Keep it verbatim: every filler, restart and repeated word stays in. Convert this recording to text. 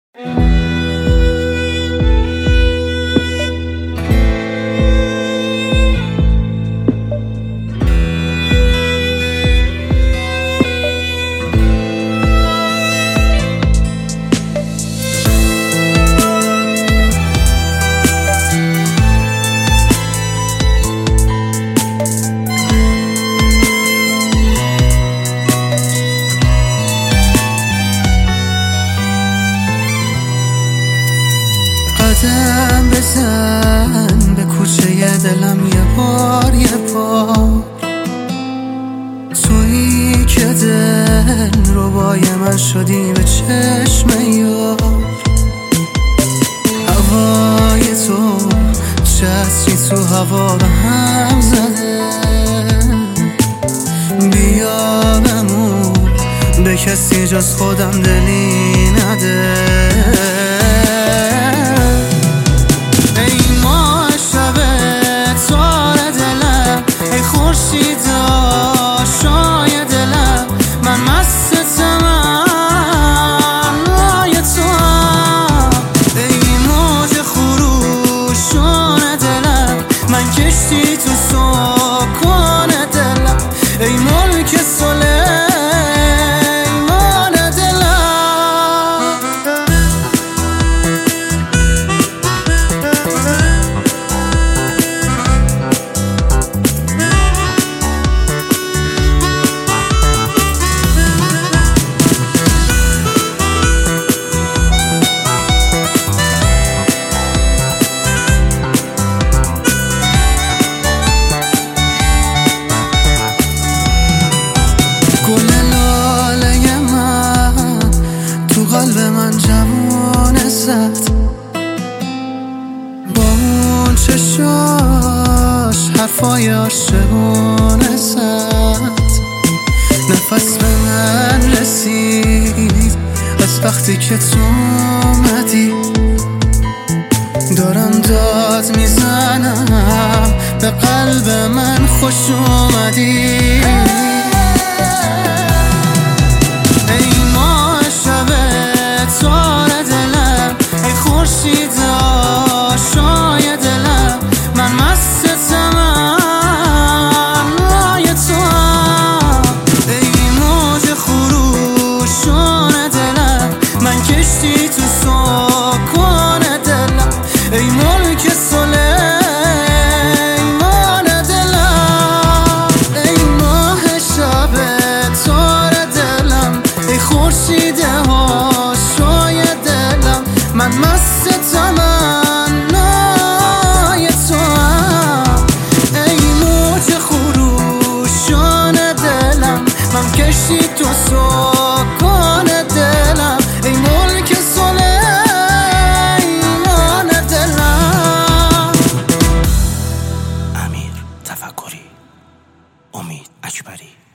قدم بزن به کوچه دلم یه بار یه بار، تویی که دل ربای من شدی به چشم یار. هوای تو چتری تو هوا به هم زده، بیا بمون به کسی جز خودم دلی نده. کشتی تو سکون دلم ای ملک سلیمان دلم. قلب من جوونه زد با اون چشاش حرفای عاشقونه زد. نفس به من رسید از وقتی که تو اومدی، دارم داد میزنم به قلب من خوش اومدی. کشتی تو سکون دلم ای ملک سلیمان دلم. ای ماه شب تار دلم، ای خورشید هاشوی دلم، من مست تمنای توام. ای موج خروشان دلم، من کشتی تو سکون دلم ای ملک سلیمان دلم. امیر تفکری، امید اکبری.